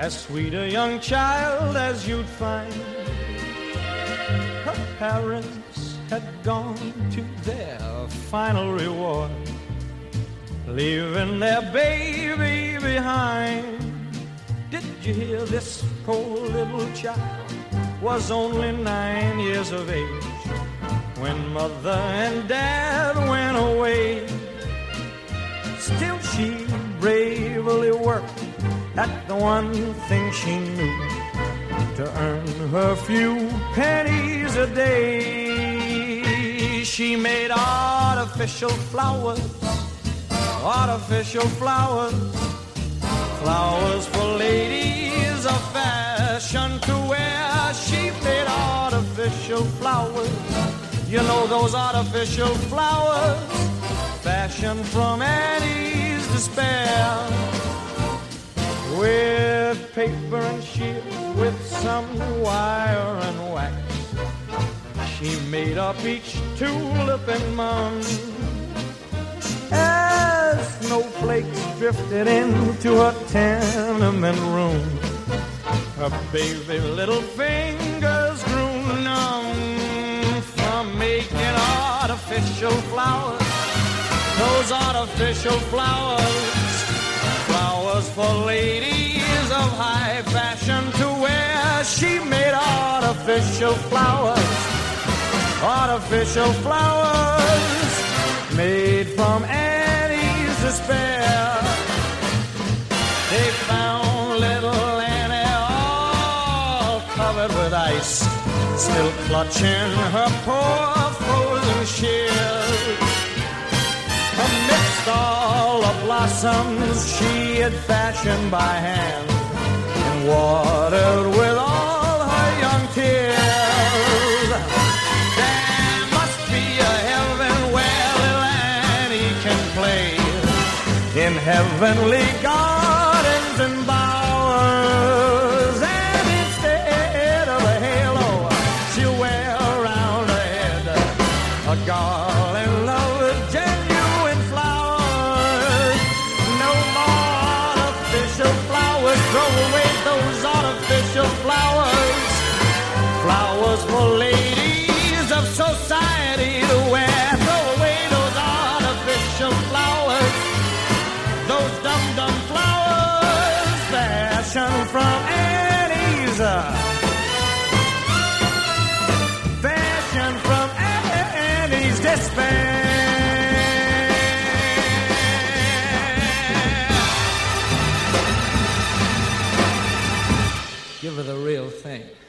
as sweet a young child as you'd find. Her parents had gone to their final reward, leaving their baby behind. Did you hear? This poor little child was only 9 years of age when mother and dad went away. Still she bravely worked at the one thing she knew, to earn her few pennies a day. She made artificial flowers, artificial flowers, flowers for ladies of fashion to wear. She made artificial flowers, you know those artificial flowers, fashioned from Annie's despair. With paper and shears, with some wire and wax, she made up each tulip and mum. As snowflakes drifted into her tenement room, her baby little fingers grew numb from making artificial flowers, those artificial flowers, flowers for ladies of high fashion to wear. She made artificial flowers, artificial flowers, made from Annie's despair. They found little Annie all covered with ice, still clutching her poor frozen shears. Amidst all the blossoms she had fashioned by hand and watered with all her young tears. There must be a heaven where little Annie can play, in heavenly gardens and bowers. And instead of a halo, she'll wear around her head a garland of genuine flowers. No more artificial flowers. Throw away those artificial flowers, flowers for ladies of society to wear. Throw away those artificial flowers, those dum-dum flowers, fashioned from Annie's, fashioned from Annie's despair. Give her the real thing.